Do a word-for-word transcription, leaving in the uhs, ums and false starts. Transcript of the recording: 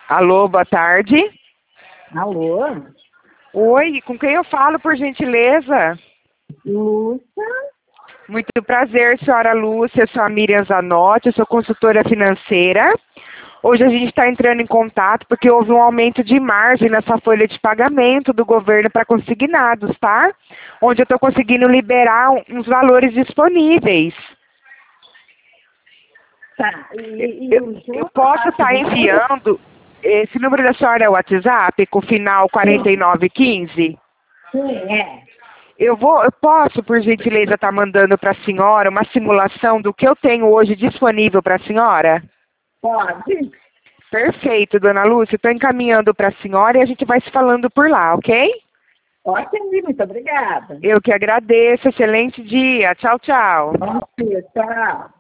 Alô, boa tarde. Alô? Oi, com quem eu falo, por gentileza? Lúcia? Muito prazer, senhora Lúcia, eu sou a Miriam Zanotti, eu sou consultora financeira. Hoje a gente está entrando em contato porque houve um aumento de margem nessa folha de pagamento do governo para consignados, tá? Onde eu estou conseguindo liberar uns valores disponíveis. Tá. E, e Eu, o eu João posso estar Passo de Ouro? enviando... Esse número da senhora é o WhatsApp, com o final quarenta e nove quinze? Sim, é. Eu vou, eu posso, por gentileza, estar mandando para a senhora uma simulação do que eu tenho hoje disponível para a senhora? Pode. Perfeito, dona Lúcia. Estou encaminhando para a senhora e a gente vai se falando por lá, ok? Ótimo, muito obrigada. Eu que agradeço. Excelente dia. Tchau, tchau. Bom dia, tchau.